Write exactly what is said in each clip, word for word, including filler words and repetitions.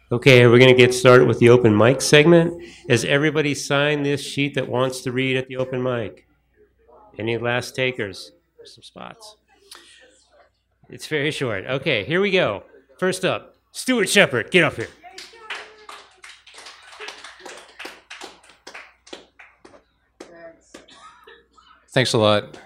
Okay, we're going to get started with the open mic segment. Has everybody signed this sheet that wants to read at the open mic? Any last takers? Some spots. It's very short. Okay, here we go. First up, Stuart Shepard, get up here. Thanks a lot.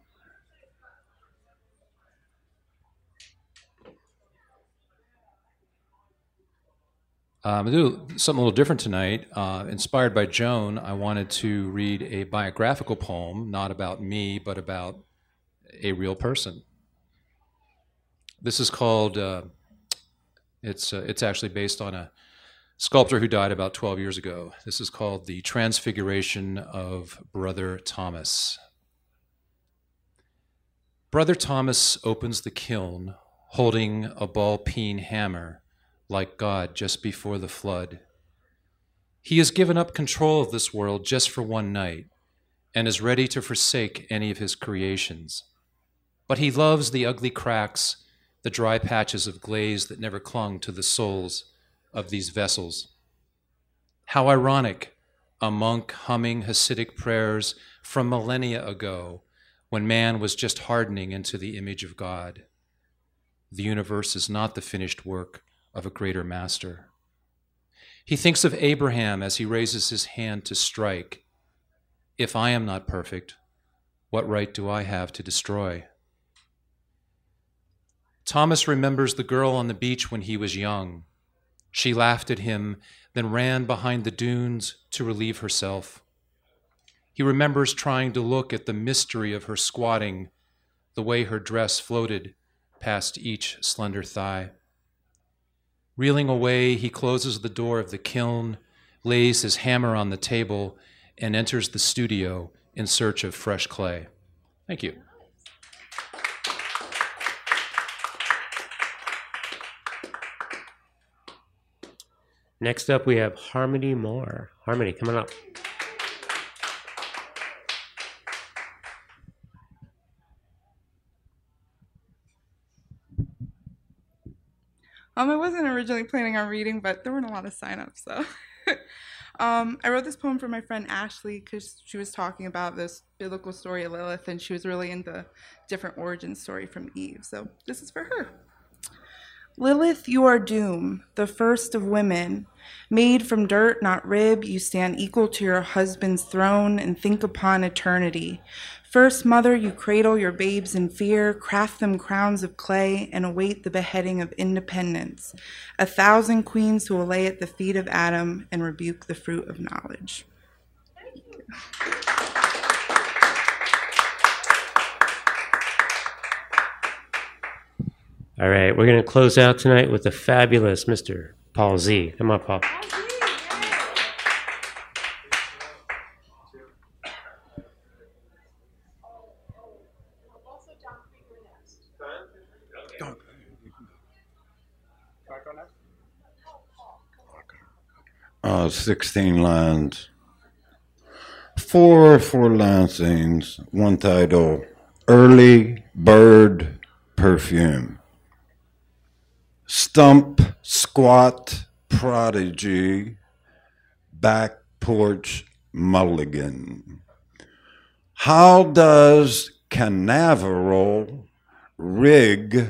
Um, I'm going to do something a little different tonight. Uh, inspired by Joan, I wanted to read a biographical poem, not about me, but about a real person. This is called, uh, it's, uh, it's actually based on a sculptor who died about twelve years ago. This is called The Transfiguration of Brother Thomas. Brother Thomas opens the kiln, holding a ball-peen hammer, like God just before the flood. He has given up control of this world just for one night and is ready to forsake any of his creations. But he loves the ugly cracks, the dry patches of glaze that never clung to the souls of these vessels. How ironic, a monk humming Hasidic prayers from millennia ago when man was just hardening into the image of God. The universe is not the finished work of a greater master. He thinks of Abraham as he raises his hand to strike. If I am not perfect, what right do I have to destroy? Thomas remembers the girl on the beach when he was young. She laughed at him, then ran behind the dunes to relieve herself. He remembers trying to look at the mystery of her squatting, the way her dress floated past each slender thigh. Reeling away, he closes the door of the kiln, lays his hammer on the table, and enters the studio in search of fresh clay. Thank you. Next up, we have Harmony Moore. Harmony, coming up. Um, I wasn't originally planning on reading, but there weren't a lot of signups, so. um, I wrote this poem for my friend Ashley because she was talking about this biblical story of Lilith, and she was really into different origin story from Eve, so this is for her. Lilith, you are doom, the first of women. Made from dirt, not rib, you stand equal to your husband's throne and think upon eternity. First mother, you cradle your babes in fear, craft them crowns of clay, and await the beheading of independence. A thousand queens who will lay at the feet of Adam and rebuke the fruit of knowledge. Thank you. All right, we're going to close out tonight with the fabulous Mister Paul Z. Come on, Paul. Uh, sixteen lines. Four for Lansing's, one title, Early Bird Perfume. Stump, squat, prodigy, back porch mulligan. How does Canaveral rig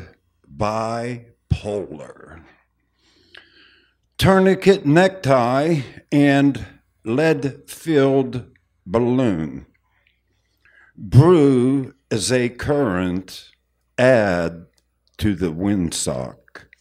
bipolar? Tourniquet necktie and lead-filled balloon. Brew as a current, add to the windsock.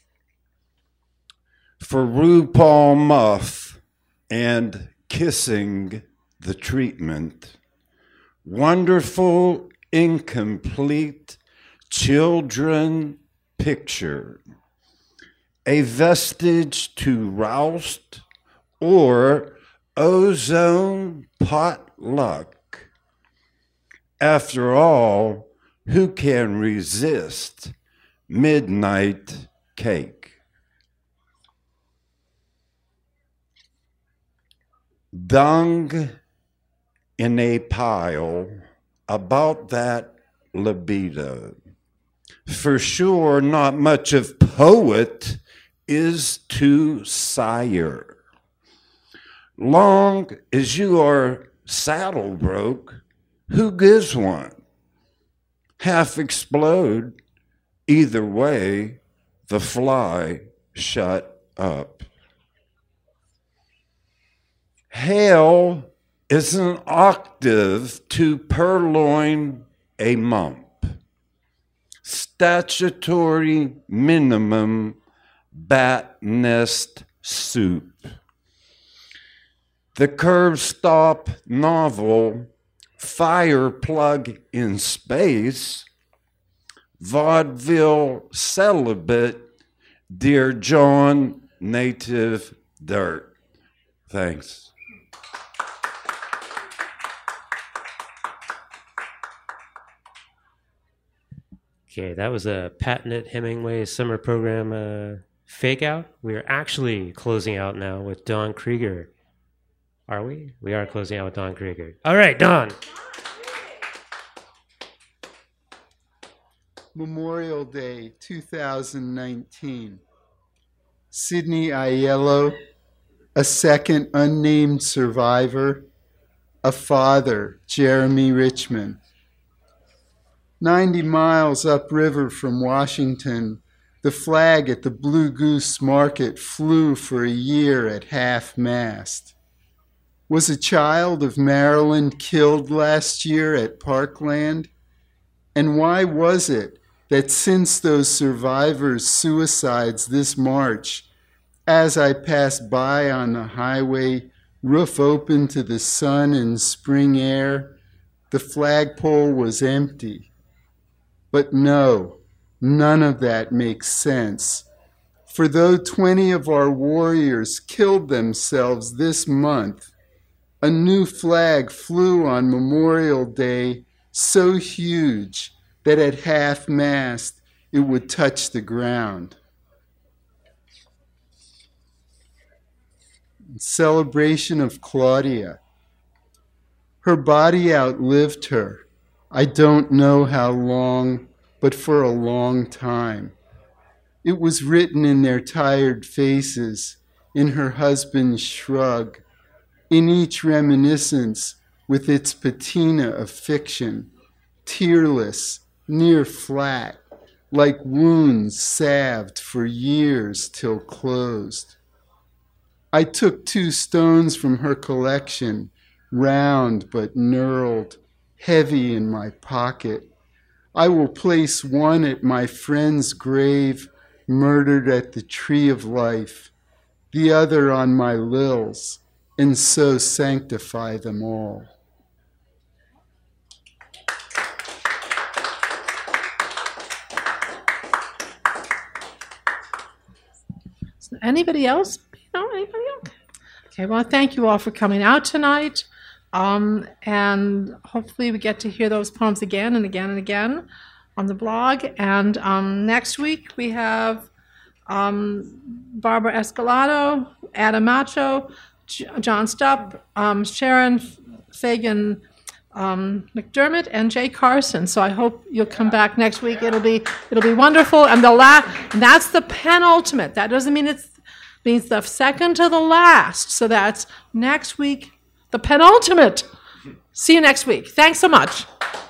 For RuPaul muff and kissing the treatment. Wonderful, incomplete children picture. A vestige to roust or ozone potluck. After all, who can resist midnight cake? Dung in a pile, about that libido. For sure, not much of poet is to sire. Long as you are saddle broke, who gives one? Half explode, either way, the fly shut up. Hail is an octave to purloin a mump. Statutory minimum bat nest soup. The curb stop novel, fire plug in space, vaudeville celibate, Dear John, native dirt. Thanks. Okay, that was a patented Hemingway summer program uh, fake out. We are actually closing out now with Don Krieger. Are we? We are closing out with Don Krieger. All right, Don. Memorial Day two thousand nineteen. Sydney Aiello, a second unnamed survivor, a father, Jeremy Richmond. ninety miles upriver from Washington, the flag at the Blue Goose Market flew for a year at half-mast. Was a child of Maryland killed last year at Parkland? And why was it that since those survivors' suicides this March, as I passed by on the highway, roof open to the sun and spring air, the flagpole was empty? But no, none of that makes sense. For though twenty of our warriors killed themselves this month, a new flag flew on Memorial Day so huge that at half-mast it would touch the ground. In celebration of Claudia. Her body outlived her. I don't know how long, but for a long time. It was written in their tired faces, in her husband's shrug, in each reminiscence with its patina of fiction, tearless, near flat, like wounds salved for years till closed. I took two stones from her collection, round but knurled, heavy in my pocket. I will place one at my friend's grave, murdered at the tree of life, the other on my lils, and so sanctify them all. Anybody else? No, anybody else? Okay, well, thank you all for coming out tonight. Um, and hopefully we get to hear those poems again and again and again on the blog. And um, next week we have um, Barbara Escalado, Adam Macho, J- John Stupp, um, Sharon Fagan um, McDermott, and Jay Carson. So I hope you'll come back next week. It'll be it'll be wonderful. And the la- that's the penultimate. That doesn't mean it's means the second to the last. So that's next week. The penultimate. See you next week. Thanks so much.